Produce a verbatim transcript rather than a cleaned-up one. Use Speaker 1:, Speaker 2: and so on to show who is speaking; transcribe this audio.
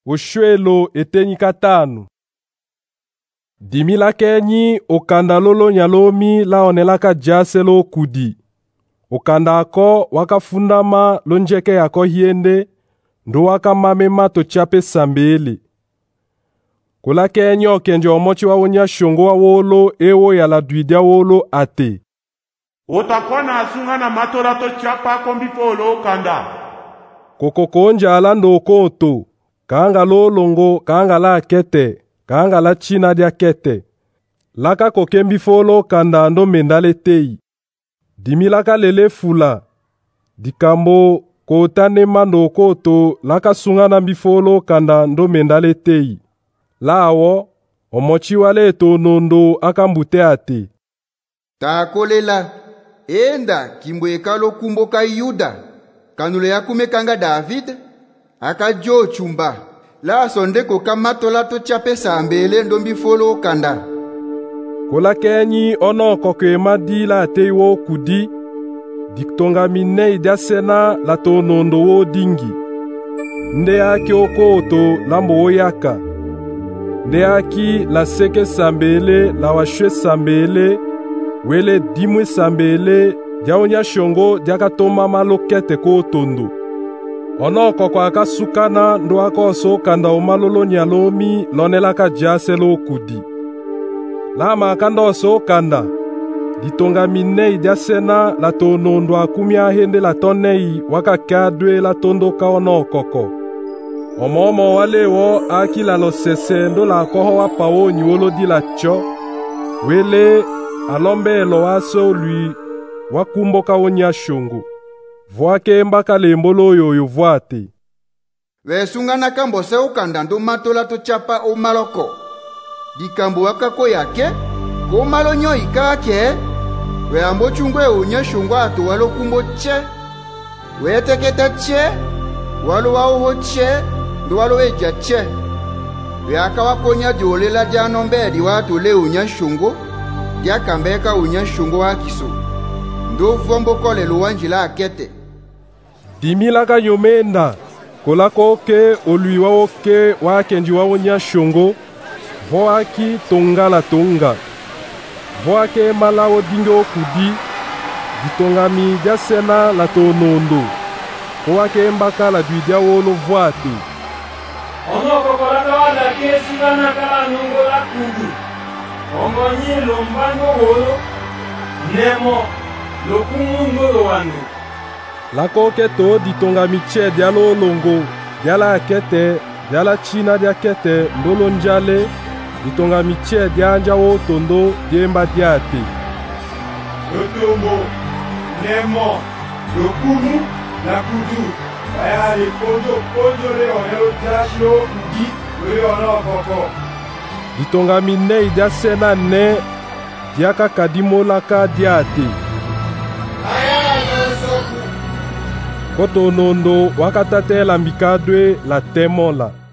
Speaker 1: Oshwelo etenyi katanu. Dimila kenyi okanda lolo nyalomi laonelaka jaselo kudi. Okanda ako wakafundama lonjeke yako hiende ndo wakamame mato chape sambele. Kula kenyi okenje omochi wawonya shongo wa wolo ewo yala duidia wolo ate.
Speaker 2: Otakona asunga na matora to chapa kombipolo okanda.
Speaker 1: Kokokonja alando okoto. Kanga lo longo, kanga la kete, kanga la china dia kete. Laka kokembi folo kanda ando mendale tei. Dimi laka lele fula. Dikambo kotane mando koto laka sungana mbifolo kanda ando mendale tei. La awo, omochi wale eto nondo akambute ate.
Speaker 3: Takolela, enda kimbo kalo kumbo ka Yuda, kanule yakume kanga David, aka jo chumba la sonde ko kamatola to chape sambele ndombi folo kanda.
Speaker 1: Kola kenyi ono koke madi la teiwo kudi diktonga mine idia sena la to nondo wo dingi. Nde aki okoto lambo oyaka. Nde aki la seke sambele la washwe sambele wele dimwe sambele diaonya shongo diaka toma malokete ko tondo. Ono koko akasukana ndo akoso kanda omalolo nyalomi lonelaka jaselo kudi. Lama akanda oso kanda. Ditonga mine idia sena la tono ndo akumia hende la tonei waka kadwe la tondo ka ono koko. Omomo wale wo aki la lo sese ndo la koho wa pawo nyolo di la cho. Wele alombe lo aso lui wakumboka onya shongo. Voake mbaka lembolo yoyo voate.
Speaker 3: Vesungana kambo se ukanda ndo matola to chapa o maloko. Dikambo wakako yake, ko malonyo ikake. We ambo chungwe unya shungwa atu walo kumbo che. We teketa che, walo wao che, ndo walo eja che. We akawa konya diolela janombe di watu le unya shungo, dia kambeka unya shungo wakiso. Ndo vombo kole luwanjila akete.
Speaker 1: Dimilaka yomenda, kolako oke oluiwa oke wakenji wawonya shongo, voaki tonga la tonga. Voake malawo dingo kudi, ditongami dia sena la tonondo. Voake mbaka la duidia wolo voate.
Speaker 4: Ono kokolaka wala kesungana kala nungo la kudu. Ongonyi lombango wolo, nemo, lokumungo lo wanu.
Speaker 1: Lako keto ditonga miche dia lo longo, dia la kete, dia la china dia kete, ndolo njale, ditonga miche dia anja wo tondo, diemba diate.
Speaker 2: Lotomo, nemo, lokumu, la kudu. Aya le pojo, pojo le onelo jaslo kudi, le ono koko.
Speaker 1: Ditonga mine dia sena ne, dia kakadimo laka diate. Koto nondo wakatate la mikadwe la temola.